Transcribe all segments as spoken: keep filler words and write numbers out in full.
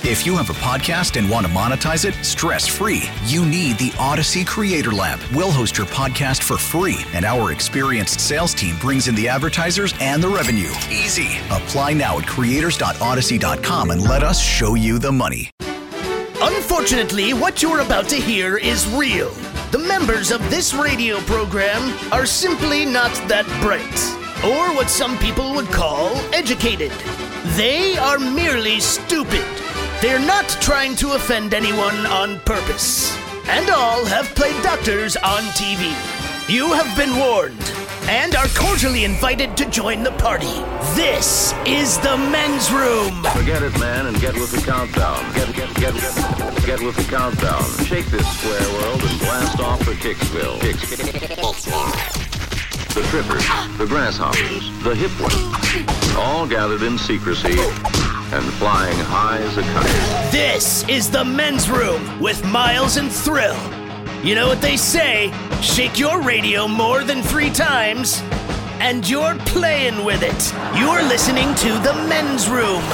If you have a podcast and want to monetize it stress-free, you need the Odyssey Creator Lab. We'll host your podcast for free, and our experienced sales team brings in the advertisers and the revenue. Easy. Apply now at creators dot odyssey dot com and let us show you the money. Unfortunately, what you're about to hear is real. The members of this radio program are simply not that bright, or what some people would call educated. They are merely stupid. They're not trying to offend anyone on purpose. And all have played doctors on T V. You have been warned and are cordially invited to join the party. This is the men's room. Forget it, man, and get with the countdown. Get, get, get, get, get with the countdown. Shake this square world and blast off for Kicksville. Kicksville. The trippers, the grasshoppers, the hip ones, all gathered in secrecy and flying high as a kite. This is the men's room with Miles and Thrill. You know what they say, shake your radio more than three times, and you're playing with it. You're listening to the men's room.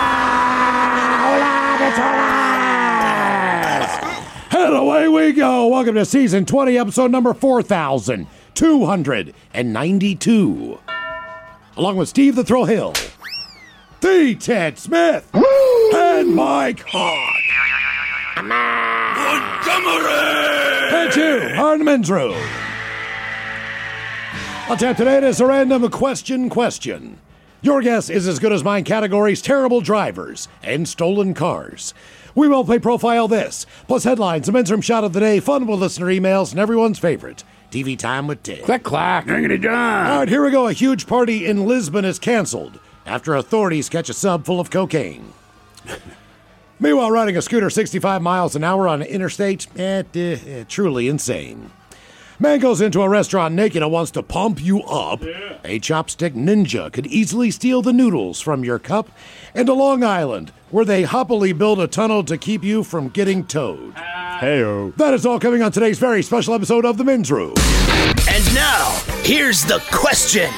And away we go. Welcome to season twenty, episode number four thousand two hundred ninety-two. Along with Steve the Thrill Hill, the Ted Smith, Woo! And Mike Hawk. Montgomery! And you are in the men's room. I'll tap today. It is a random question question. Your guess is as good as mine. Categories: terrible drivers and stolen cars. We will play Profile This, plus headlines, the men's room shot of the day, fun with listener emails, and everyone's favorite, T V Time with Ted. Click, clack. Dingity John. All right, here we go. A huge party in Lisbon is canceled after authorities catch a sub full of cocaine. Meanwhile, riding a scooter sixty-five miles an hour on an interstate, eh, eh, truly insane. Man goes into a restaurant naked and wants to pump you up. Yeah. A chopstick ninja could easily steal the noodles from your cup. And a Long Island, where they happily build a tunnel to keep you from getting towed. Hey-o. That is all coming on today's very special episode of The Men's Room. And now, here's the question.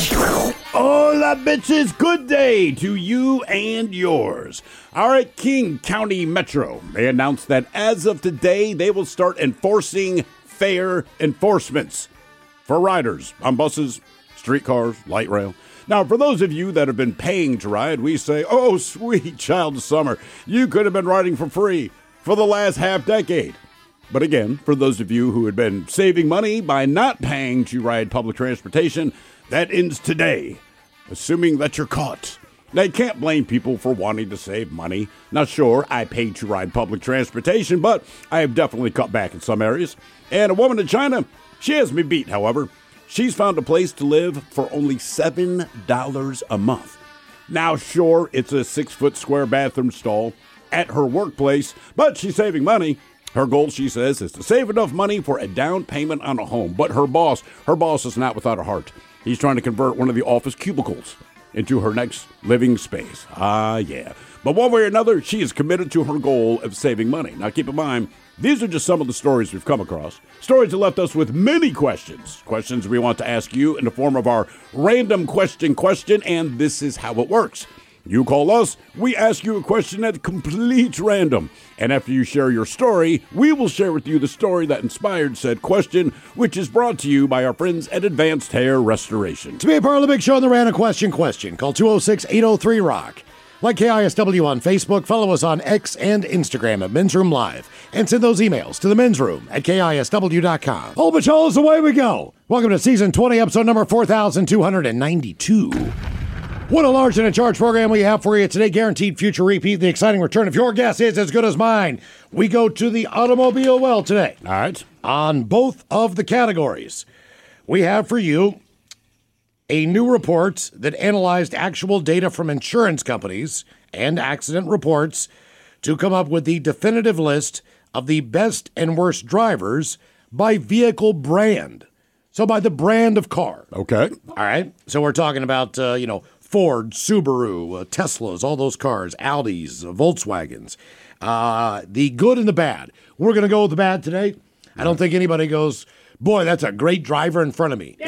Hola, bitches. Good day to you and yours. All right, King County Metro. They announced that as of today, they will start enforcing fare enforcements for riders on buses, streetcars, light rail. Now, for those of you that have been paying to ride, we say, oh, sweet child of summer, you could have been riding for free for the last half decade. But again, for those of you who had been saving money by not paying to ride public transportation, that ends today, assuming that you're caught. Now, you can't blame people for wanting to save money. Now, sure, I paid to ride public transportation, but I have definitely cut back in some areas. And a woman in China, she has me beat, however. She's found a place to live for only seven dollars a month. Now, sure, it's a six-foot square bathroom stall at her workplace, but she's saving money. Her goal, she says, is to save enough money for a down payment on a home. But her boss, her boss is not without a heart. He's trying to convert one of the office cubicles into her next living space. Ah, yeah. But one way or another, she is committed to her goal of saving money. Now, keep in mind, these are just some of the stories we've come across. Stories that left us with many questions. Questions we want to ask you in the form of our random question question, and this is how it works. You call us, we ask you a question at complete random. And after you share your story, we will share with you the story that inspired said question, which is brought to you by our friends at Advanced Hair Restoration. To be a part of the big show on the Random Question Question, call two oh six, eight oh three, ROCK. Like K I S W on Facebook, follow us on X and Instagram at Men's Room Live, and send those emails to the men's room at K I S W dot com. All but y'all, away we go. Welcome to season twenty, episode number four thousand two hundred ninety-two. What a large and in charge program we have for you today. Guaranteed future repeat. The exciting return. If your guess is as good as mine, we go to the automobile well today. All right. On both of the categories, we have for you a new report that analyzed actual data from insurance companies and accident reports to come up with the definitive list of the best and worst drivers by vehicle brand. So by the brand of car. Okay. All right. So we're talking about, uh, you know, Ford, Subaru, uh, Teslas, all those cars, Audis, uh, Volkswagens, uh, the good and the bad. We're going to go with the bad today. I don't think anybody goes, boy, that's a great driver in front of me. Yeah.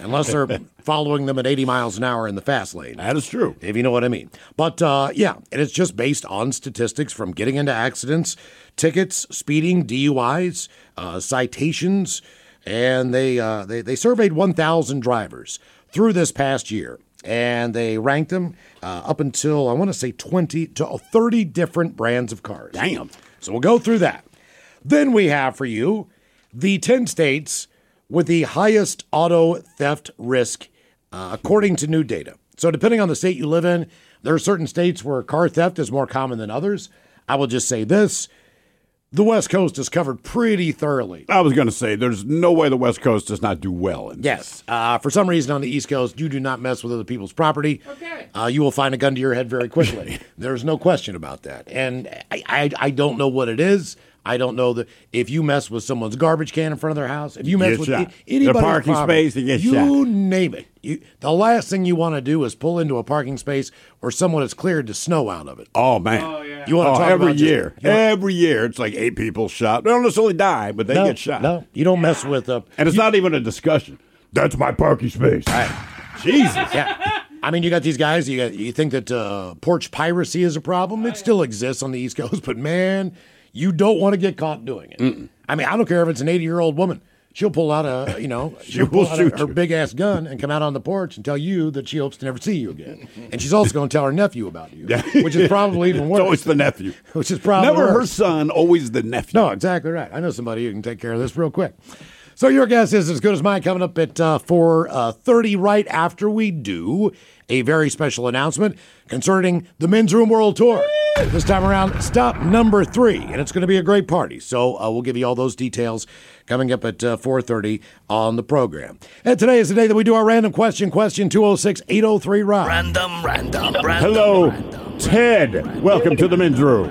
unless they're following them at eighty miles an hour in the fast lane. That is true. If you know what I mean. But, uh, yeah, and it's just based on statistics from getting into accidents, tickets, speeding, D U Is, uh, citations, and they, uh, they, they surveyed one thousand drivers through this past year. And they ranked them uh, up until, I want to say, twenty to thirty different brands of cars. Damn. So we'll go through that. Then we have for you the ten states with the highest auto theft risk, uh, according to new data. So depending on the state you live in, there are certain states where car theft is more common than others. I will just say this. The West Coast is covered pretty thoroughly. I was going to say, there's no way the West Coast does not do well in this. Yes. Uh, for some reason on the East Coast, you do not mess with other people's property. Okay. Uh, you will find a gun to your head very quickly. There's no question about that. And I, I, I don't know what it is. I don't know that if you mess with someone's garbage can in front of their house, if you mess Get with shot. a- anybody's The parking property, space, you get you shot. name it. You, the last thing you want to do is pull into a parking space where someone has cleared the snow out of it. Oh, man. You want to Oh, talk every about just- year. you want- every year, it's like eight people shot. They don't necessarily die, but they no, get shot. No, you don't mess with uh, And it's not even a discussion. That's my parking space. Jesus. Yeah. I mean, you got these guys, you got, you think that uh, porch piracy is a problem. It still exists on the East Coast, but man, you don't want to get caught doing it. Mm-mm. I mean, I don't care if it's an eighty-year-old woman. She'll pull out a, you know, she'll pull will out shoot a, her you. big-ass gun and come out on the porch and tell you that she hopes to never see you again. And she's also going to tell her nephew about you, which is probably even worse. It's always the nephew. Which is probably Never her worse. son, always the nephew. No, exactly right. I know somebody who can take care of this real quick. So your guess is as good as mine. Coming up at uh, four thirty, right after we do a very special announcement concerning the Men's Room World Tour. This time around, stop number three, and it's going to be a great party. So uh, we'll give you all those details coming up at uh, four thirty on the program. And today is the day that we do our random question, question two oh six, eight oh three, rock. Random, random, random. Hello, random. Ted. Welcome to the men's room.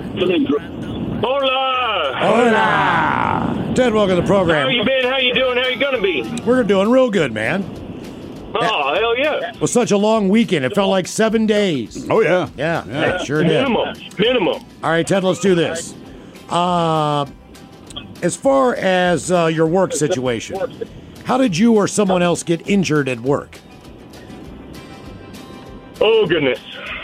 Hola! Hola! Ted, welcome to the program. How you been? How you doing? How you gonna be? We're doing real good, man. Oh, hell yeah. It was such a long weekend. It felt like seven days. Oh, yeah. Yeah, yeah, sure did. Minimum. Minimum. All right, Ted, let's do this. Uh, as far as uh, your work situation, how did you or someone else get injured at work? Oh, goodness.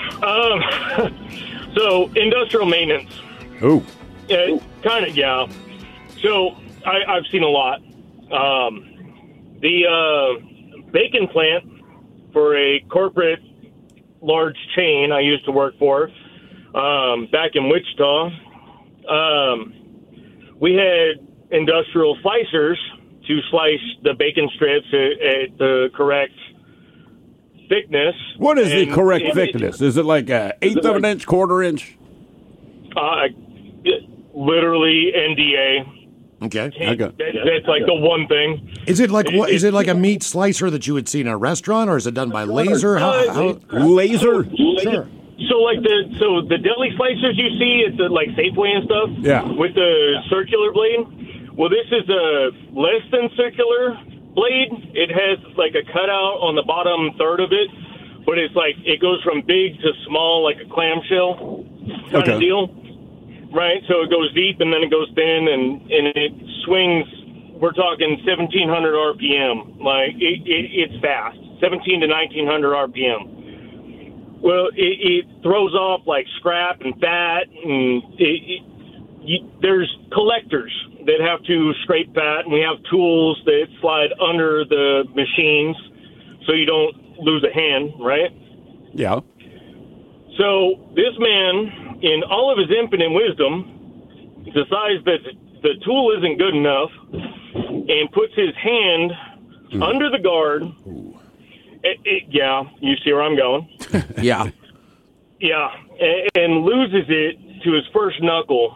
Um, so, industrial maintenance. Ooh. Uh, kind of, yeah. So, I, I've seen a lot. Um, the uh, bacon plant for a corporate large chain I used to work for um, back in Wichita, um, we had industrial slicers to slice the bacon strips at, at the correct thickness. What is the And correct it- thickness? Is it like an eighth of an inch, quarter inch? Uh, literally N D A. Okay. Okay. That, that's like the one thing. Is it like what? Is it like a meat slicer that you would see in a restaurant, or is it done by laser? How? how Laser? sure. So like the so the deli slicers you see at the like Safeway and stuff, Yeah. with the circular blade. Well, this is a less than circular blade. It has like a cutout on the bottom third of it, but it's like it goes from big to small, like a clamshell kind Okay. of deal. Right, so it goes deep and then it goes thin, and, and it swings. We're talking seventeen hundred R P M. Like it, it, it's fast, seventeen to nineteen hundred R P M. Well, it, it throws off like scrap and fat, and it, it, you, there's collectors that have to scrape fat, and we have tools that slide under the machines so you don't lose a hand. Right. Yeah. So this man, in all of his infinite wisdom, decides that the tool isn't good enough and puts his hand mm. under the guard. It, it, yeah, you see where I'm going. Yeah. Yeah, and, and loses it to his first knuckle.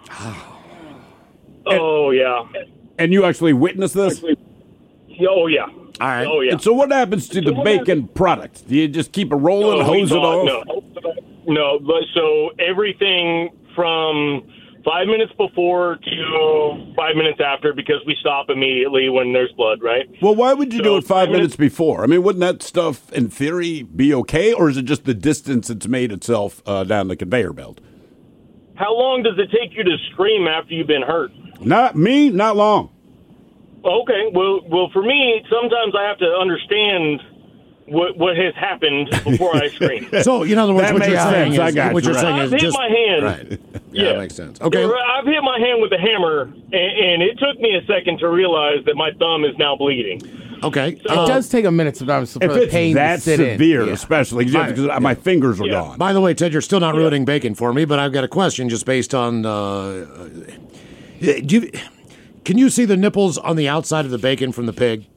Oh, yeah. And you actually witnessed this? Oh, yeah. All right. Oh, yeah. And so what happens to the bacon product? Do you just keep it rolling, No, hose it we off? thought- No, no. But so everything from five minutes before to five minutes after, because we stop immediately when there's blood, right? Well, why would you So, do it five I mean, minutes before? I mean, wouldn't that stuff, in theory, be okay? Or is it just the distance it's made itself uh, down the conveyor belt? How long does it take you to scream after you've been hurt? Not me, not long. Okay, well, well, for me, sometimes I have to understand what what has happened before I scream. So, in other words, That what makes you're saying sense. I is, got what you, you're right. saying I've is hit just my hand. right. Yeah, Yeah. that makes sense. Okay. I've hit my hand with a hammer, and, and it took me a second to realize that my thumb is now bleeding. Okay. It Uh, does take a minute sometimes for If the it's pain that to sit severe, in. Yeah. especially because my, my fingers are Yeah. gone. By the way, Ted, you're still not ruining bacon for me, but I've got a question just based on. Uh, uh, do you, can you see the nipples on the outside of the bacon from the pig?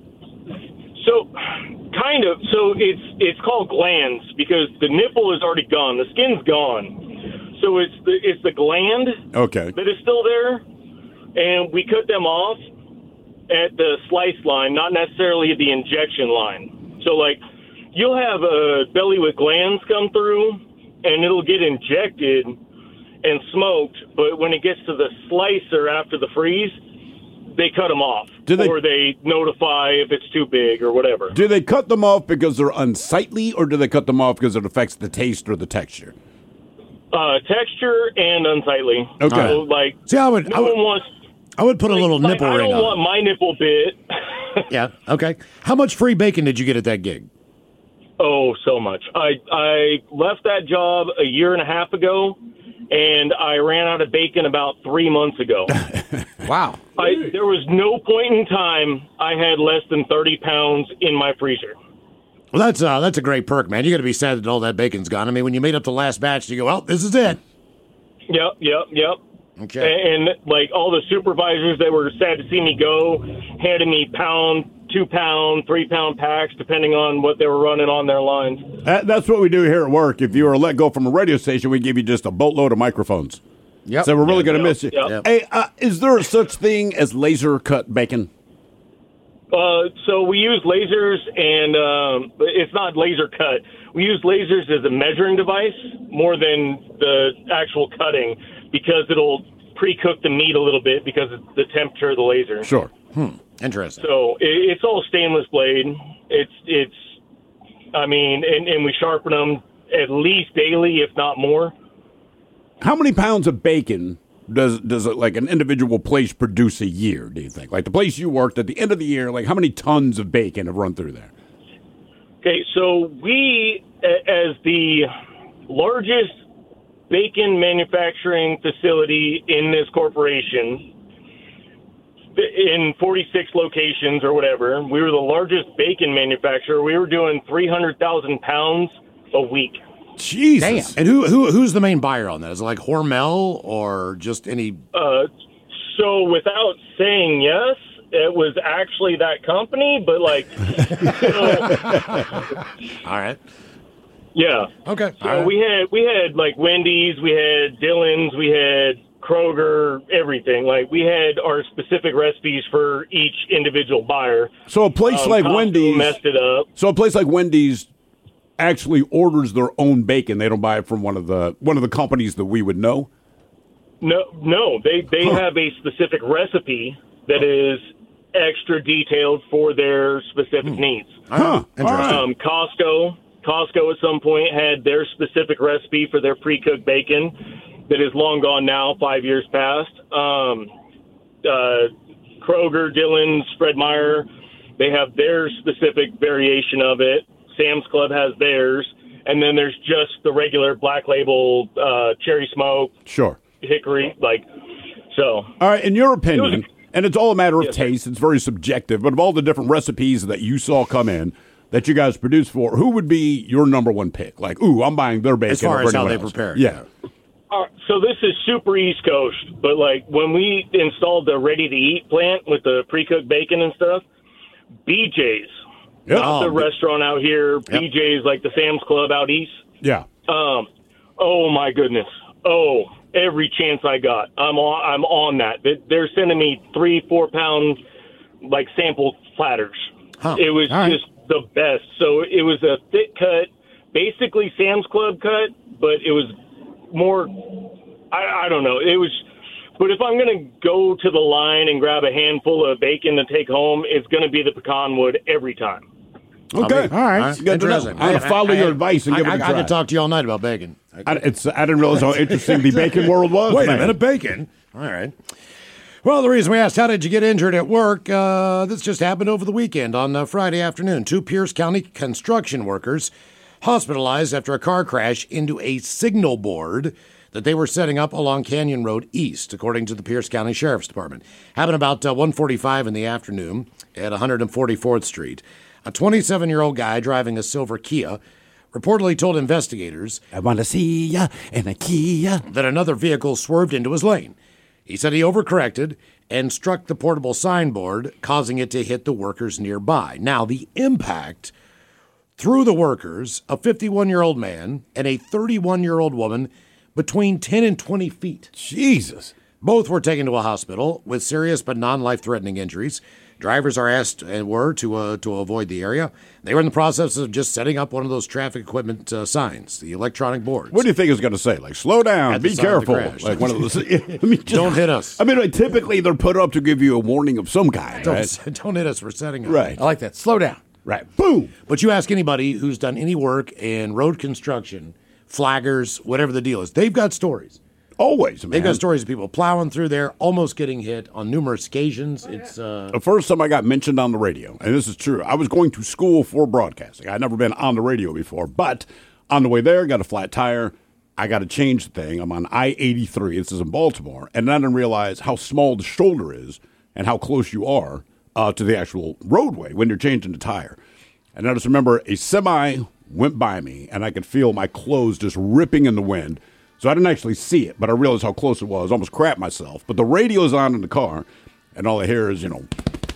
So, kind of. So it's it's called glands because the nipple is already gone. The skin's gone. So it's the it's the gland Okay. that is still there, and we cut them off at the slice line, not necessarily at the injection line. So, like, you'll have a belly with glands come through, and it'll get injected and smoked, but when it gets to the slicer after the freeze, they cut them off. Do they- or they notify if it's too big or whatever. Do they cut them off because they're unsightly, or do they cut them off because it affects the taste or the texture? Uh, texture and unsightly. Okay. So, like, See, I would, no I would, one wants... I would put a little like, nipple I ring don't on. want my nipple bit. Yeah. Okay. How much free bacon did you get at that gig? Oh, so much. I I left that job a year and a half ago, and I ran out of bacon about three months ago. Wow. I, there was no point in time I had less than thirty pounds in my freezer. Well, that's uh, that's a great perk, man. You got to be sad that all that bacon's gone. I mean, when you made up the last batch, you go, "Well, this is it." Yep, yep, yep. Okay. And, and like all the supervisors that were sad to see me go, handed me pound, two pound, three pound packs, depending on what they were running on their lines. That, that's what we do here at work. If you were let go from a radio station, we give you just a boatload of microphones. Yep. So we're really going to Yep, miss you. yep. Hey, uh, is there a such thing as laser cut bacon? Uh, so we use lasers, and um, it's not laser cut. We use lasers as a measuring device more than the actual cutting because it'll pre-cook the meat a little bit because of the temperature of the laser. Sure. Interesting. So it, it's all stainless blade. It's it's, I mean, and, and we sharpen them at least daily, if not more. How many pounds of bacon does does it, like an individual place produce a year, do you think? Like the place you worked at the end of the year, like how many tons of bacon have run through there? Okay, so we, a- as the largest bacon manufacturing facility in this corporation, in forty-six locations or whatever, we were the largest bacon manufacturer. We were doing three hundred thousand pounds a week. Jesus. And who who who's the main buyer on that? Is it like Hormel or just any? Uh, so without saying yes, it was actually that company, but like, so, All right. yeah. Okay. So All right. we had we had like Wendy's, we had Dillon's, we had Kroger, everything. Like we had our specific recipes for each individual buyer. So a place Um, like Costco Wendy's messed it up. So a place like Wendy's actually orders their own bacon. They don't buy it from one of the one of the companies that we would know. No, no, they they Huh. have a specific recipe that is extra detailed for their specific needs. Huh. All right. Um, Costco, Costco at some point had their specific recipe for their pre-cooked bacon that is long gone now, five years past. Um, uh, Kroger, Dillon's, Fred Meyer, they have their specific variation of it. Sam's Club has theirs. And then there's just the regular black label uh, cherry smoke, Sure. hickory, like, so. All right, in your opinion, and it's all a matter of Yes, sir. taste, it's very subjective, but of all the different recipes that you saw come in that you guys produce for, who would be your number one pick? Like, ooh, I'm buying their bacon. As far over as how anyone they else. prepare it. Yeah. Uh, so this is super East Coast, but like when we installed the ready-to-eat plant with the pre-cooked bacon and stuff, B J's, Yep. not the Oh, restaurant out here, B J's like the Sam's Club out east. Yeah. Um, oh my goodness, oh every chance I got, I'm on, I'm on that. They- They're sending me three, four pound like sample platters. Huh. It was All right. just the best. So it was a thick cut, basically Sam's Club cut, but it was more, I, I don't know. It was, but if I'm going to go to the line and grab a handful of bacon to take home, it's going to be the pecan wood every time. Okay. All right. Good to know. Interesting. I'm going to follow I- your I- advice and I, give it I, a I try. could talk to you all night about bacon. I I, it's, I didn't realize how interesting the bacon world was. Wait man. a minute, bacon. All right. Well, the reason we asked, how did you get injured at work? Uh, this just happened over the weekend on uh, Friday afternoon. Two Pierce County construction workers hospitalized after a car crash into a signal board that they were setting up along Canyon Road East, according to the Pierce County Sheriff's Department. Happened about uh, one forty-five in the afternoon at one forty-fourth Street. A twenty-seven-year-old guy driving a silver Kia reportedly told investigators, I want to see ya in a Kia, that another vehicle swerved into his lane. He said he overcorrected and struck the portable signboard, causing it to hit the workers nearby. Now, the impact threw the workers, a fifty-one-year-old man and a thirty-one-year-old woman, between ten and twenty feet. Jesus. Both were taken to a hospital with serious but non-life-threatening injuries. Drivers are asked and were to uh, to avoid the area. They were in the process of just setting up one of those traffic equipment uh, signs, the electronic boards. What do you think it's going to say? Like, slow down, At the be sign of the careful. crash. Like one of those. I mean, just- Don't hit us. I mean, like, typically they're put up to give you a warning of some kind, Don't, right? don't hit us. We're setting up. Right. I like that. Slow down. Right. Boom. But you ask anybody who's done any work in road construction, flaggers, whatever the deal is, they've got stories. Always, man. They've got stories of people plowing through there, almost getting hit on numerous occasions. It's uh, The first time I got mentioned on the radio, and this is true, I was going to school for broadcasting. I'd never been on the radio before, but on the way there, got a flat tire. I got to change the thing. I'm on I eighty-three. This is in Baltimore. And then I didn't realize how small the shoulder is and how close you are uh, to the actual roadway when you're changing the tire. And I just remember a semi went by me, and I could feel my clothes just ripping in the wind. So I didn't actually see it, but I realized how close it was. Almost crapped myself. But the radio's on in the car, and all I hear is, you know,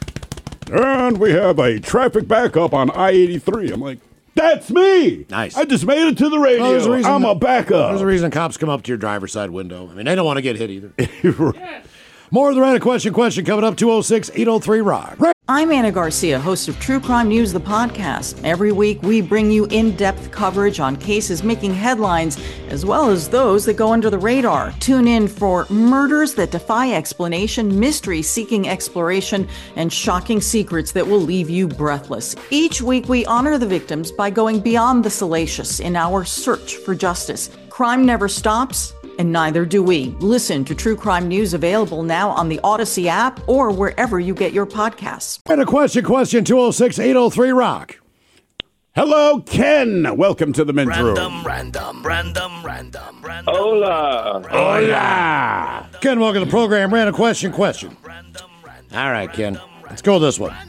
and we have a traffic backup on I eighty-three. I'm like, that's me. Nice. I just made it to the radio. Well, there's a reason I'm a that- backup. There's a reason cops come up to your driver's side window. I mean, they don't want to get hit either. More of the Random Question Question coming up, two oh six, eight oh three, rock. I'm Anna Garcia, host of True Crime News, the podcast. Every week, we bring you in-depth coverage on cases making headlines, as well as those that go under the radar. Tune in for murders that defy explanation, mysteries seeking exploration, and shocking secrets that will leave you breathless. Each week, we honor the victims by going beyond the salacious in our search for justice. Crime never stops, and neither do we. Listen to True Crime News, available now on the Odyssey app or wherever you get your podcasts. Random Question Question, two oh six, eight oh three, rock. Hello, Ken. Welcome to the men's room. Random, random, random, random, random. Hola. Hola. Ken, welcome to the program. Random Question Question. All right, Ken, let's go with this one.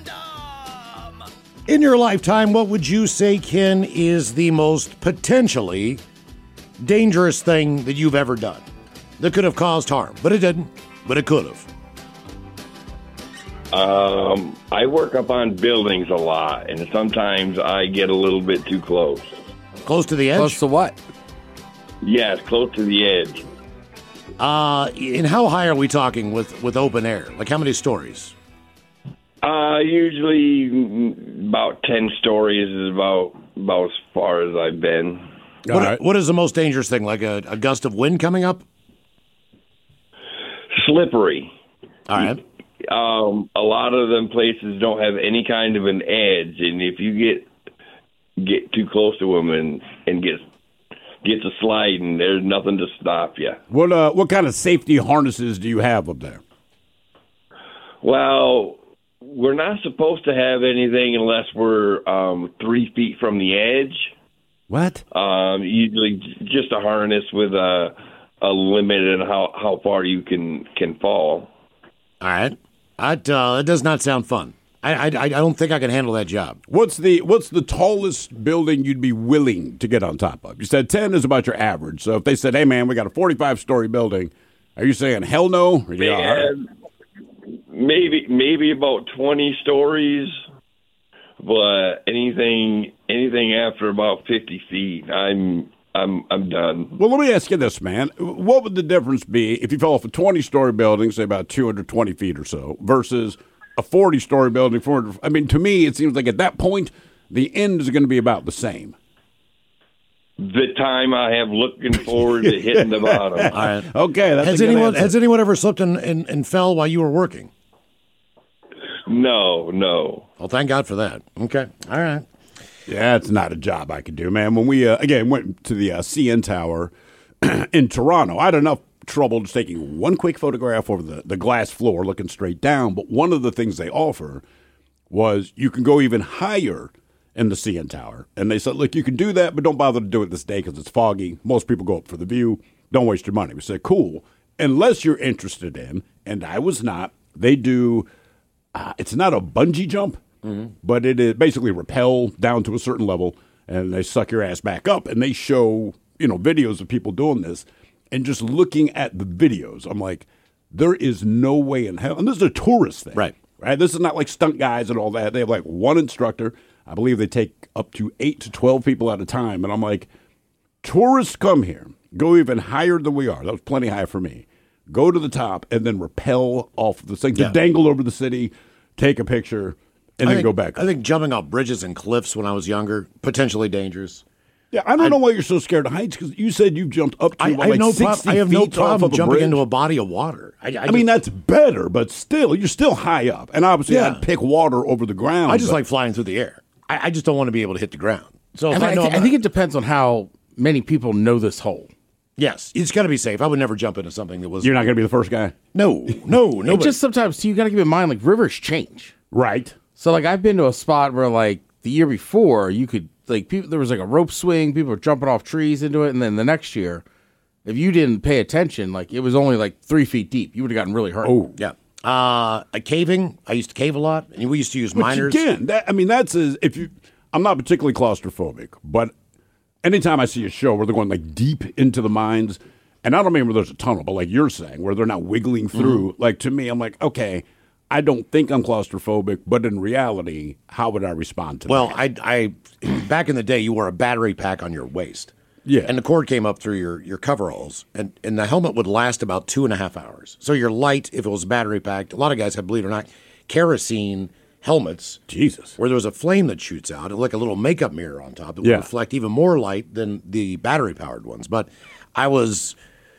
In your lifetime, what would you say, Ken, is the most potentially dangerous thing that you've ever done that could have caused harm? But it didn't, but it could have. Um, I work up on buildings a lot, and sometimes I get a little bit too close. Close to the edge? Close to what? Yes, close to the edge. Uh, and how high are we talking with, with open air? Like how many stories? Uh, usually mm, about ten stories is about about as far as I've been. All What, right. what is the most dangerous thing? Like a, a gust of wind coming up? Slippery. All right. Um, a lot of them places don't have any kind of an edge, and if you get get too close to them and and get get to sliding, there's nothing to stop you. What uh, what kind of safety harnesses do you have up there? Well, we're not supposed to have anything unless we're um, three feet from the edge. What? Um, usually, j- just a harness with a a limit and how, how far you can can fall. All right. That, uh, that does not sound fun. I, I, I don't think I can handle that job. What's the what's the tallest building you'd be willing to get on top of? You said ten is about your average. So if they said, "Hey, man, we got a forty-five story building," are you saying hell no? Or you, all right? And maybe maybe about twenty stories, but anything anything after about fifty feet, I'm I'm I'm done. Well, let me ask you this, man. What would the difference be if you fell off a twenty-story building, say about two hundred twenty feet or so, versus a forty-story building? four hundred I mean, to me, it seems like at that point, the end is going to be about the same. The time I have looking forward to hitting the bottom. All right. Okay, that's Has a good anyone answer. has anyone ever slipped and, and, and fell while you were working? No, no. Well, thank God for that. Okay. All right. Yeah, it's not a job I could do, man. When we, uh, again, went to the uh, C N Tower in Toronto, I had enough trouble just taking one quick photograph over the, the glass floor looking straight down. But one of the things they offer was you can go even higher in the C N Tower. And they said, look, you can do that, but don't bother to do it this day because it's foggy. Most people go up for the view. Don't waste your money. We said, cool. Unless you're interested in, and I was not, they do, uh, it's not a bungee jump, mm-hmm. but it is basically rappel down to a certain level, and they suck your ass back up. And they show, you know, videos of people doing this. And just looking at the videos, I'm like, there is no way in hell. And this is a tourist thing. Right. Right. This is not like stunt guys and all that. They have like one instructor. I believe they take up to eight to twelve people at a time. And I'm like, tourists come here, go even higher than we are. That was plenty high for me. Go to the top and then rappel off the thing, Yeah. to dangle over the city, take a picture, and I then think, go back. I think jumping off bridges and cliffs when I was younger, potentially dangerous. Yeah, I don't know why you're so scared of heights, because you said you jumped up to I, what, I have like no sixty prob- I have no feet off problem of a jumping bridge? into a body of water. I, I, I just, mean, that's better, but still, you're still high up. And obviously, Yeah. I'd pick water over the ground. I just but- like flying through the air. I, I just don't want to be able to hit the ground. So I, if mean, I, I, know thi- I I'm think not- it depends on how many people know this hole. yes, it's got to be safe. I would never jump into something that was. You're not going to be the first guy. no, no, no. It just sometimes too, you got to keep in mind like rivers change. Right. So like I've been to a spot where like the year before you could like people there was like a rope swing, people were jumping off trees into it, and then the next year, if you didn't pay attention, like it was only like three feet deep, you would have gotten really hurt. Oh, yeah. Uh, a caving. I used to cave a lot, and we used to use Which miners. again, that, I mean, that's a, if you. I'm not particularly claustrophobic, but anytime I see a show where they're going like deep into the mines, and I don't mean where there's a tunnel, but like you're saying, where they're not wiggling through. Mm-hmm. Like to me, I'm like, okay, I don't think I'm claustrophobic, but in reality, how would I respond to Well, that? I, I, back in the day, you wore a battery pack on your waist. Yeah. And the cord came up through your, your coveralls, and, and the helmet would last about two and a half hours. So you're light if it was battery packed. A lot of guys have, believe it or not, kerosene helmets. Jesus. Where there's a flame that shoots out, like a little makeup mirror on top that Yeah. would reflect even more light than the battery powered ones. But I was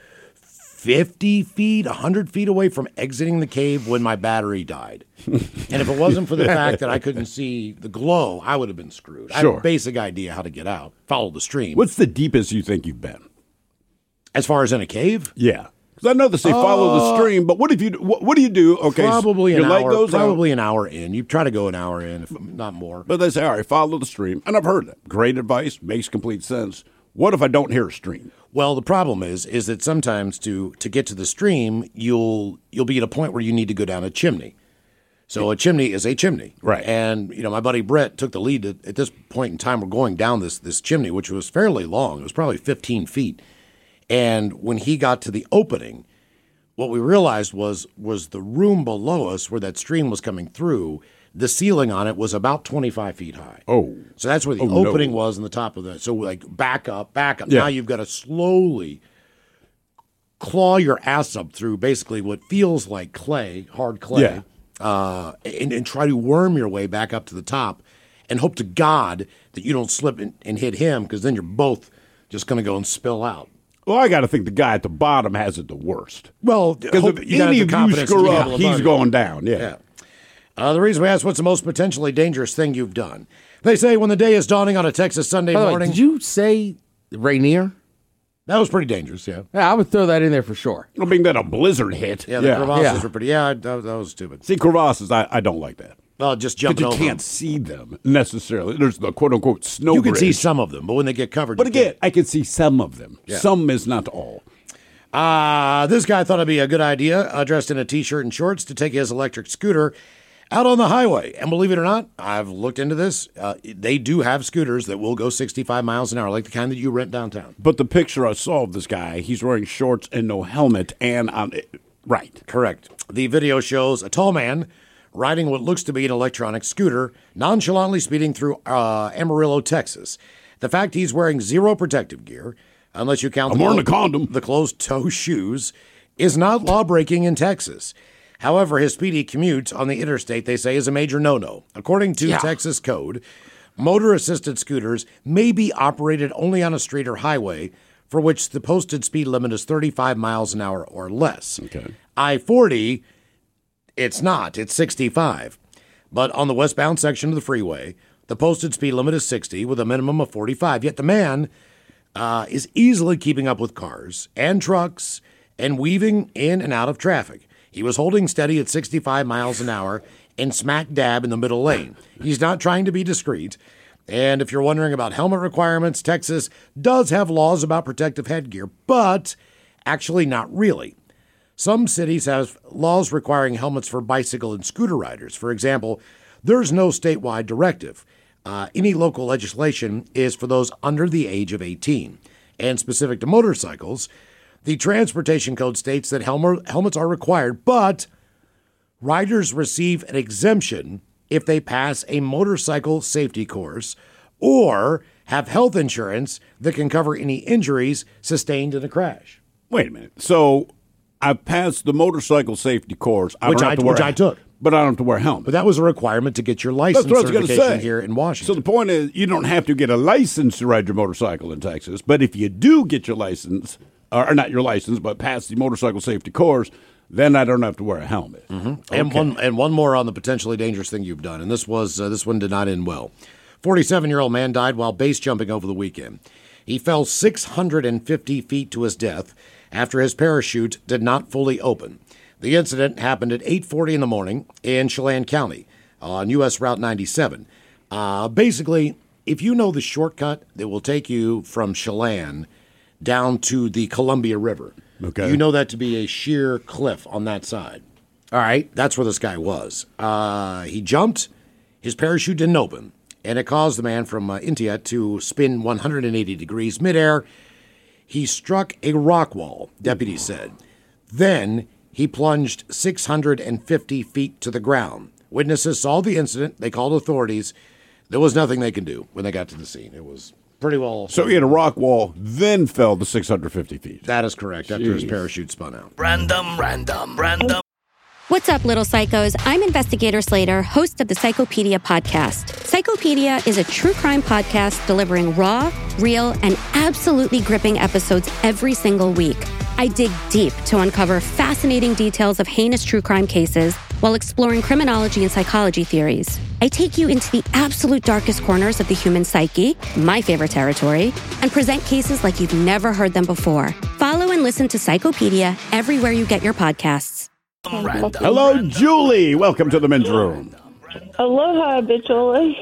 fifty feet, one hundred feet away from exiting the cave when my battery died. And if it wasn't for the fact that I couldn't see the glow, I would have been screwed. I had Sure. a basic idea how to get out, follow the stream. What's the deepest you think you've been? As far as in a cave? Yeah. Because I know they say follow the stream, but what if you? What, what do you do? Okay, Probably your an leg hour. goes out. Probably an hour in. You try to go an hour in, if not more. But they say, all right, follow the stream. And I've heard that. Great advice. Makes complete sense. What if I don't hear a stream? Well, the problem is, is that sometimes to to get to the stream, you'll you'll be at a point where you need to go down a chimney. So a chimney is a chimney, Right. And you know, my buddy Brett took the lead. At, at this point in time, we're going down this this chimney, which was fairly long. It was probably fifteen feet. And when he got to the opening, what we realized was was the room below us, where that stream was coming through. The ceiling on it was about twenty-five feet high. Oh. So that's where the Oh, no. opening was in the top of the. So like back up, back up. Yeah. Now you've got to slowly claw your ass up through basically what feels like clay, hard clay, Yeah. uh, and, and try to worm your way back up to the top, and hope to God that you don't slip and, and hit him, because then you're both just going to go and spill out. Well, I got to think the guy at the bottom has it the worst. Well, Because hope if you gotta any have the of you confidence to screw be up, able to he's bug going you. down. Yeah. Yeah. Uh, the reason we asked, what's the most potentially dangerous thing you've done? They say when the day is dawning on a Texas Sunday By the way, morning. did you say Rainier? That was pretty dangerous, yeah. Yeah, I would throw that in there for sure. Well, being that a blizzard hit. Yeah, the crevasses Yeah. were pretty. Yeah, that, that was stupid. See, crevasses, I, I don't like that. Well, just Because jumping you over can't them. see them necessarily. There's the quote unquote snow You can see bridge. some of them, but when they get covered, But you again, can't. I can see some of them. Yeah. Some is not all. Uh, this guy thought it'd be a good idea, uh, dressed in a t-shirt and shorts, to take his electric scooter out on the highway. And believe it or not, I've looked into this. Uh, they do have scooters that will go sixty-five miles an hour, like the kind that you rent downtown. But the picture I saw of this guy, he's wearing shorts and no helmet. And on right. Correct. The video shows a tall man riding what looks to be an electronic scooter, nonchalantly speeding through uh, Amarillo, Texas. The fact he's wearing zero protective gear, unless you count I'm the, wearing a condom. the closed-toe shoes, is not law-breaking in Texas. However, his speedy commute on the interstate, they say, is a major no-no. According to Yeah. Texas code, motor-assisted scooters may be operated only on a street or highway for which the posted speed limit is thirty-five miles an hour or less. Okay. I forty, it's not. It's sixty-five. But on the westbound section of the freeway, the posted speed limit is sixty with a minimum of forty-five. Yet the man uh, is easily keeping up with cars and trucks and weaving in and out of traffic. He was holding steady at sixty-five miles an hour and smack dab in the middle lane. He's not trying to be discreet. And if you're wondering about helmet requirements, Texas does have laws about protective headgear, but actually not really. Some cities have laws requiring helmets for bicycle and scooter riders. For example, there's no statewide directive. Uh, any local legislation is for those under the age of eighteen. And specific to motorcycles, the Transportation Code states that helmet, helmets are required, but riders receive an exemption if they pass a motorcycle safety course or have health insurance that can cover any injuries sustained in a crash. Wait a minute. So I've passed the motorcycle safety course. I Which don't I- have to wear which a- I took. But I don't have to wear a helmet. But that was a requirement to get your license That's what I was going to certification say. here in Washington. So the point is, you don't have to get a license to ride your motorcycle in Texas. But if you do get your license, or not your license, but pass the motorcycle safety course, then I don't have to wear a helmet. Mm-hmm. And one and one more on the potentially dangerous thing you've done, and this was uh, this one did not end well. forty-seven-year-old man died while base jumping over the weekend. He fell six hundred fifty feet to his death after his parachute did not fully open. The incident happened at eight forty in the morning in Chelan County on U S Route ninety-seven. Uh, basically, if you know the shortcut that will take you from Chelan down to the Columbia River, Okay. you know that to be a sheer cliff on that side. All right, that's where this guy was. Uh, he jumped, his parachute didn't open, and it caused the man from uh, Intiat to spin one hundred eighty degrees midair. He struck a rock wall, deputies said. Then he plunged six hundred fifty feet to the ground. Witnesses saw the incident. They called authorities. There was nothing they could do when they got to the scene. It was pretty well. So he had a rock wall, then fell to six hundred fifty feet. That is correct, after his Jeez. parachute spun out. Random, random, random. What's up, little psychos? I'm Investigator Slater, host of the Psychopedia podcast. Psychopedia is a true crime podcast delivering raw, real, and absolutely gripping episodes every single week. I dig deep to uncover fascinating details of heinous true crime cases while exploring criminology and psychology theories. I take you into the absolute darkest corners of the human psyche, my favorite territory, and present cases like you've never heard them before. Follow and listen to Psychopedia everywhere you get your podcasts. Hello, Julie. Welcome to the men's room. Aloha, bitch.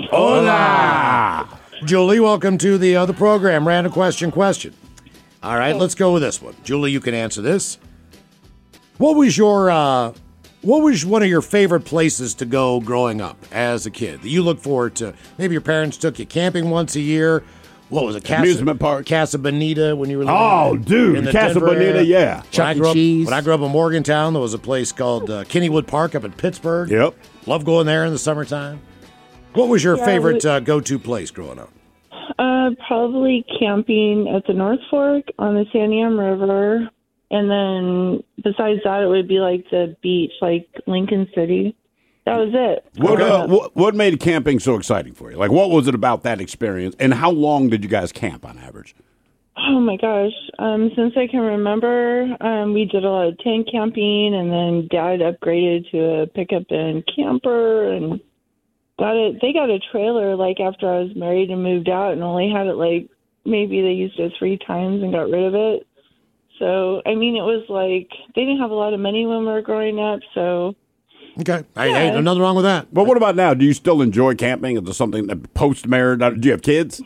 Hola. Julie, welcome to the uh, the program. Random question question. All right, let's go with this one. Julie, you can answer this. What was your uh, what was one of your favorite places to go growing up as a kid that you look forward to? Maybe your parents took you camping once a year. What was it? Casa, Amusement park. Casa Bonita when you were living Oh, in, dude, in the Casa Denver Bonita, area. yeah. When Chuck I, E. grew up, Cheese. when I grew up in Morgantown, there was a place called uh, Kennywood Park up in Pittsburgh. Yep. Love going there in the summertime. What was your Yeah, favorite we- uh, go-to place growing up? Uh, probably camping at the North Fork on the Santiam River. And then besides that, it would be like the beach, like Lincoln City. That was it. What, Growing uh, up. what what made camping so exciting for you? Like, what was it about that experience, and how long did you guys camp on average? Oh my gosh. Um, since I can remember, um, we did a lot of tent camping, and then Dad upgraded to a pickup and camper, and got it. They got a trailer like after I was married and moved out, and only had it like maybe they used it three times and got rid of it. So I mean, it was like they didn't have a lot of money when we were growing up, so. Okay. Hey, hey, nothing wrong with that. But what about now? Do you still enjoy camping? Is there something that post-marriage? Do you have kids?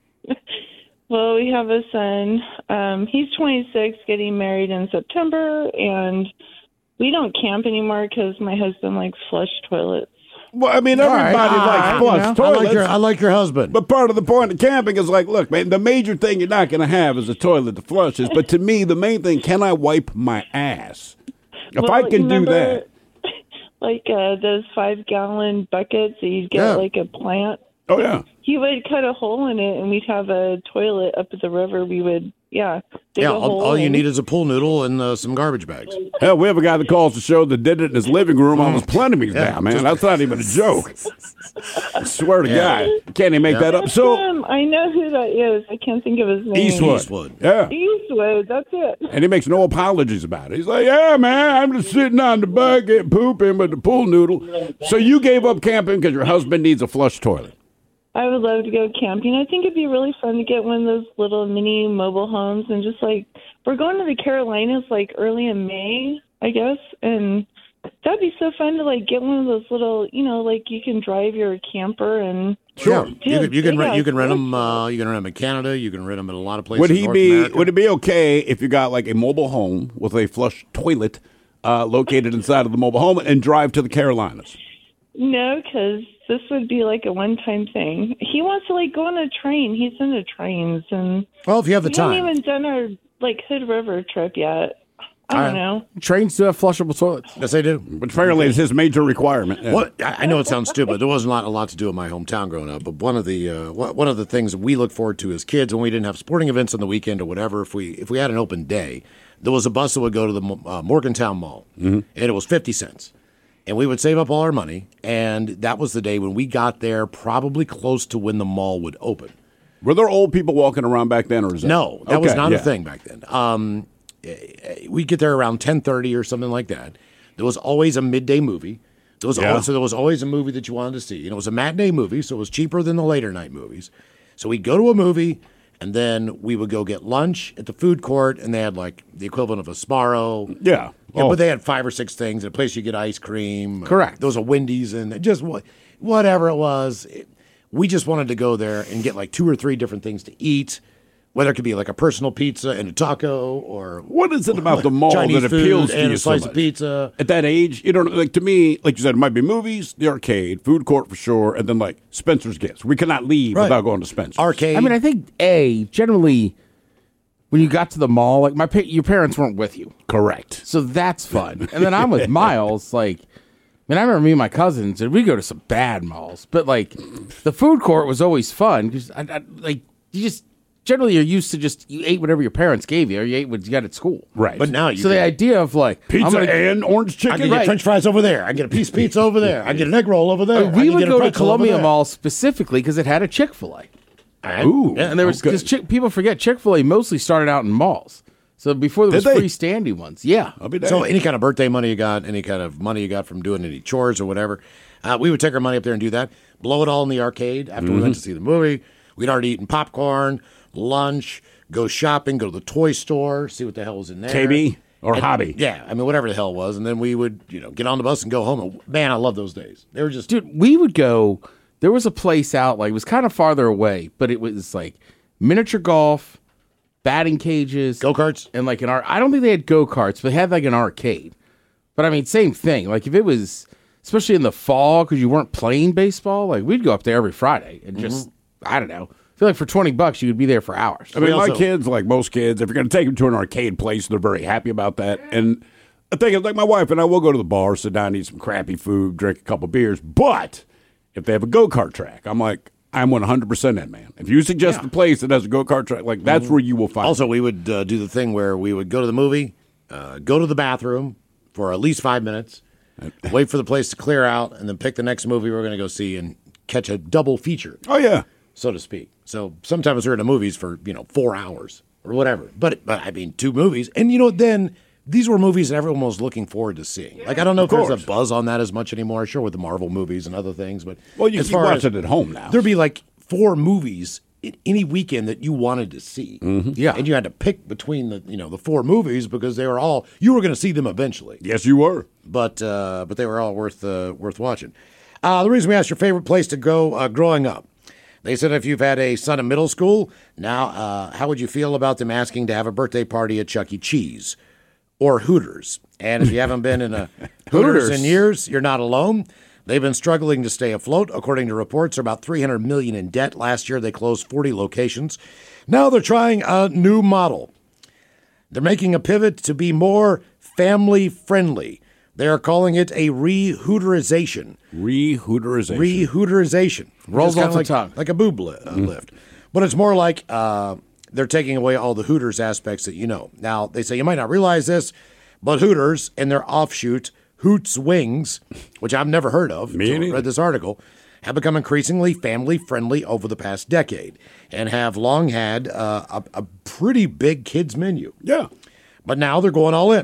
Well, we have a son. Um, he's twenty-six, getting married in September, and we don't camp anymore because my husband likes flush toilets. Well, I mean, All right, everybody all likes right, flush you know, I toilets. like your I like your husband. But part of the point of camping is like, look, man, the major thing you're not going to have is a toilet to flush is. But to me, the main thing, can I wipe my ass? If Well, I can do remember, that. like uh, those five-gallon buckets that you'd get Yeah. like a plant. Oh, yeah. He would cut a hole in it, and we'd have a toilet up at the river. We would, yeah, dig yeah, a all, hole all you in. need is a pool noodle and uh, some garbage bags. Hell, we have a guy that calls the show that did it in his living room on his plenty Yeah, down, man. just- That's not even a joke. I swear to Yeah. God. Can't even make Yeah. that up. So, Um, I know who that is. I can't think of his name. Eastwood. Eastwood. Yeah. Eastwood, that's it. And he makes no apologies about it. He's like, yeah, man, I'm just sitting on the bucket pooping with the pool noodle. So you gave up camping because your husband needs a flush toilet. I would love to go camping. I think it'd be really fun to get one of those little mini mobile homes and just like, we're going to the Carolinas like early in May, I guess, and that'd be so fun to like get one of those little, you know, like you can drive your camper and Sure, do you a can you can big rent you ass can rent them. road Uh, you can rent them in Canada. You can rent them in a lot of places. Would in he North be? America. Would it be okay if you got like a mobile home with a flush toilet uh, located inside of the mobile home and drive to the Carolinas? No, because this would be like a one-time thing. He wants to like go on a train. He's into trains, and Well, if you have the we time. haven't even done our like Hood River trip yet. I don't know. Trains do have flushable toilets. Yes, they do. But apparently it's his major requirement. Yeah. What I I know it sounds stupid. There wasn't a lot, a lot to do in my hometown growing up, but one of the uh, one one of the things that we look forward to as kids when we didn't have sporting events on the weekend or whatever, if we if we had an open day, there was a bus that would go to the uh, Morgantown Mall, Mm-hmm. and it was fifty cents, and we would save up all our money, and that was the day when we got there, probably close to when the mall would open. Were there old people walking around back then, or is that No, that was Okay, not yeah. a thing back then. Um, we'd get there around ten thirty or something like that. There was always a midday movie. There was Yeah. always, so there was always a movie that you wanted to see. And it was a matinee movie, so it was cheaper than the later night movies. So we'd go to a movie, and then we would go get lunch at the food court, and they had like the equivalent of a Sparrow. Yeah. Yeah, Oh. but they had five or six things. A place you get ice cream. Correct. There was a Wendy's and just wha- whatever it was. It- we just wanted to go there and get like two or three different things to eat. Whether it could be like a personal pizza and a taco, or What is it about the mall Chinese that food appeals to and you a so slice much? of pizza. At that age, you don't like. To me, like you said, it might be movies, the arcade, food court for sure, and then like Spencer's Gifts. We cannot leave Right. without going to Spencer's. Arcade. I mean, I think a generally when you got to the mall, like my pa- your parents weren't with you, Correct. so that's fun. And then I'm with Miles, like. I mean, I remember me and my cousins, and we'd go to some bad malls, but like the food court was always fun because, I, I, like, you just generally you're used to just you ate whatever your parents gave you, or you ate what you got at school. Right. But now you So the can- idea of like Pizza I'm gonna- and orange I chicken. can get Right. French fries over there. I can get a piece of pizza over there. I can get an egg roll over there. I we can would get a go to pretzel over Columbia there. Mall specifically because it had a Chick Fil A. Ooh, And there was okay. because Chick people forget Chick Fil A mostly started out in malls. So before there was Did they? freestanding ones, yeah. I'll be So damned. any kind of birthday money you got, any kind of money you got from doing any chores or whatever, uh, we would take our money up there and do that. Blow it all in the arcade after we went to see the movie. We'd already eaten popcorn, lunch, go shopping, go to the toy store, see what the hell was in there. K B or And- Hobby. Yeah, I mean whatever the hell it was, and then we would you know get on the bus and go home. And, man, I love those days. They were just Dude, we would go. There was a place out like it was kind of farther away, but it was like miniature golf, batting cages, go karts. and like an art. I don't think they had go karts, but they had like an arcade. But I mean, same thing. Like if it was, especially in the fall, because you weren't playing baseball, like we'd go up there every Friday and just I don't know. I feel like for twenty bucks you could be there for hours. I mean, We my also- kids, like most kids, if you're going to take them to an arcade place, they're very happy about that. And I think it's like my wife and I will go to the bar, sit down, eat some crappy food, drink a couple beers. But if they have a go kart track, I'm like, I'm one hundred percent in, man. If you suggest a place that has a go kart track, like that's where you will find. Also, we would uh, do the thing where we would go to the movie, uh, go to the bathroom for at least five minutes, wait for the place to clear out, and then pick the next movie we're going to go see and catch a double feature, oh yeah, so to speak. So sometimes we're in the movies for you know four hours or whatever. But but I mean two movies, and you know then these were movies that everyone was looking forward to seeing. Like I don't know if there's course. a buzz on that as much anymore. Sure, with the Marvel movies and other things, but well you as can far watch as- it at home now. there'd be like four movies in any weekend that you wanted to see. Yeah. And you had to pick between the you know the four movies because they were all you were going to see them eventually. Yes, you were. But uh, but they were all worth uh, worth watching. Uh, the reason we asked your favorite place to go uh, growing up. They said if you've had a son in middle school, now uh, how would you feel about them asking to have a birthday party at Chuck E. Cheese or Hooters? And if you haven't been in a Hooters, Hooters. in years, you're not alone. They've been struggling to stay afloat. According to reports, they're about three hundred million dollars in debt. Last year, they closed forty locations. Now they're trying a new model. They're making a pivot to be more family-friendly. They are calling it a re-Hooterization. Re-Hooterization. Re-Hooterization. Rolls Which is kinda off the like, tongue. Like a boob li- uh, lift. But it's more like uh, they're taking away all the Hooters aspects that you know. Now, they say you might not realize this, but Hooters and their offshoot, Hoots Wings, which I've never heard of Me until I neither. read this article, have become increasingly family-friendly over the past decade and have long had uh, a, a pretty big kids menu. yeah. But now they're going all in.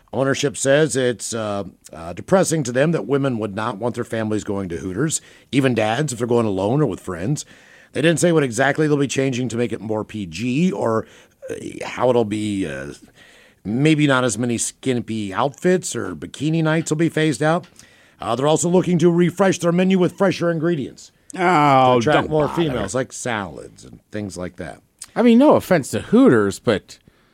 Ownership says it's uh, uh, depressing to them that women would not want their families going to Hooters, even dads if they're going alone or with friends. They didn't say what exactly they'll be changing to make it more P G or uh, how it'll be. Uh, maybe not as many skimpy outfits or bikini nights will be phased out. Uh, they're also looking to refresh their menu with fresher ingredients. Oh, to attract don't more bother. females, like salads and things like that. I mean, no offense to Hooters, but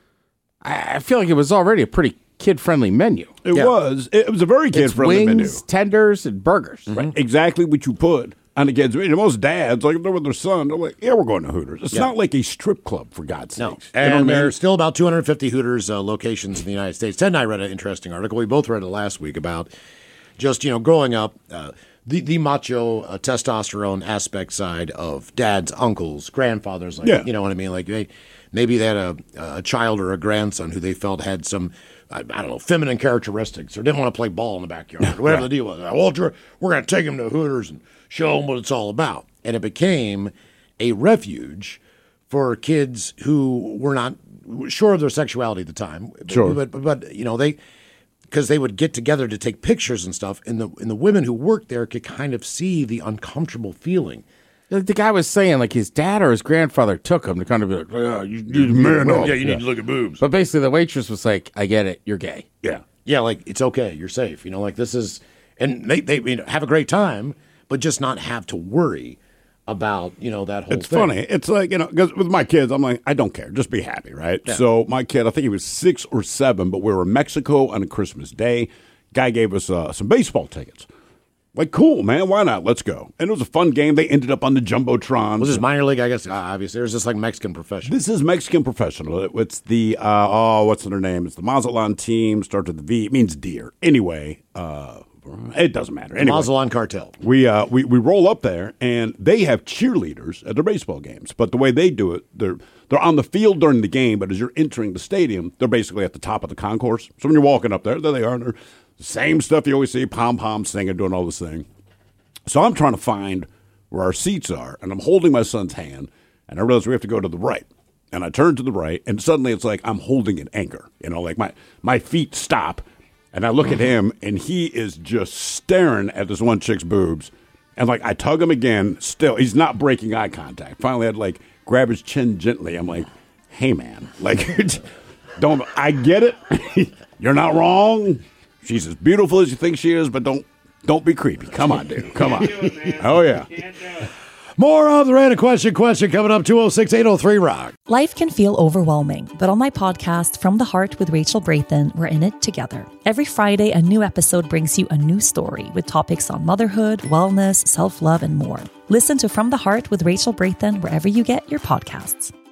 I I feel like it was already a pretty kid-friendly menu. It Yeah. was. It was a very It's kid-friendly wings, menu. tenders, and burgers. Right. Exactly what you put on the kids' menu. Most dads, like if they're with their son, they're like, yeah, we're going to Hooters. It's Yeah. not like a strip club, for God's No, sakes. You know and what I mean? there's still about two hundred fifty Hooters uh, locations in the United States. Ted and I read an interesting article. We both read it last week about just, you know, growing up, uh, the, the macho uh, testosterone aspect side of dads, uncles, grandfathers. Like, Yeah. You know what I mean? Like they, maybe they had a, a child or a grandson who they felt had some, I, I don't know, feminine characteristics or didn't want to play ball in the backyard or whatever the deal was. Well, we're, we're going to take him to Hooters and show them what it's all about. And it became a refuge for kids who were not sure of their sexuality at the time. Sure. But, but, but you know, they, because they would get together to take pictures and stuff, and the and the women who worked there could kind of see the uncomfortable feeling. Like the guy was saying, like his dad or his grandfather took him to kind of be like, yeah, you need to man up. Yeah, you need to look at boobs. But basically, the waitress was like, I get it, you're gay. Yeah. Yeah, like it's okay, you're safe. You know, like this is, and they they you know, have a great time, but just not have to worry about, you know, that whole It's thing. funny. It's like, you know, because with my kids, I'm like, I don't care. Just be happy, right? Yeah. So my kid, I think he was six or seven, but we were in Mexico on a Christmas day. Guy gave us uh, some baseball tickets. Like, cool, man. Why not? Let's go. And it was a fun game. They ended up on the Jumbotron. Was this minor league? I guess uh, obviously, or is this like Mexican professional? This is Mexican professional. It- It's the, uh, oh, what's their name? It's the Mazatlan team. Starts with the V. It means deer. Anyway, uh, it doesn't matter. Anyway. Mazatlan Cartel. We, uh, we we roll up there, and they have cheerleaders at their baseball games. But the way they do it, they're they're on the field during the game, but as you're entering the stadium, they're basically at the top of the concourse. So when you're walking up there, there they are. They're the same stuff you always see, pom-poms singing, doing all this thing. So I'm trying to find where our seats are, and I'm holding my son's hand, and I realize we have to go to the right. And I turn to the right, and suddenly it's like I'm holding an anchor. You know, like my, my feet stop, and I look at him, and he is just staring at this one chick's boobs. And, like, I tug him again. Still, he's not breaking eye contact. Finally, I'd, like, grab his chin gently. I'm like, hey, man. Like, don't, I get it. You're not wrong. She's as beautiful as you think she is, but don't, don't be creepy. Come on, dude. Come on. Oh, yeah. More of the random question question coming up, two oh six, eight oh three, rock. Life can feel overwhelming, but on my podcast, From the Heart with Rachel Braithen, we're in it together. Every Friday, a new episode brings you a new story with topics on motherhood, wellness, self-love, and more. Listen to From the Heart with Rachel Braithen wherever you get your podcasts.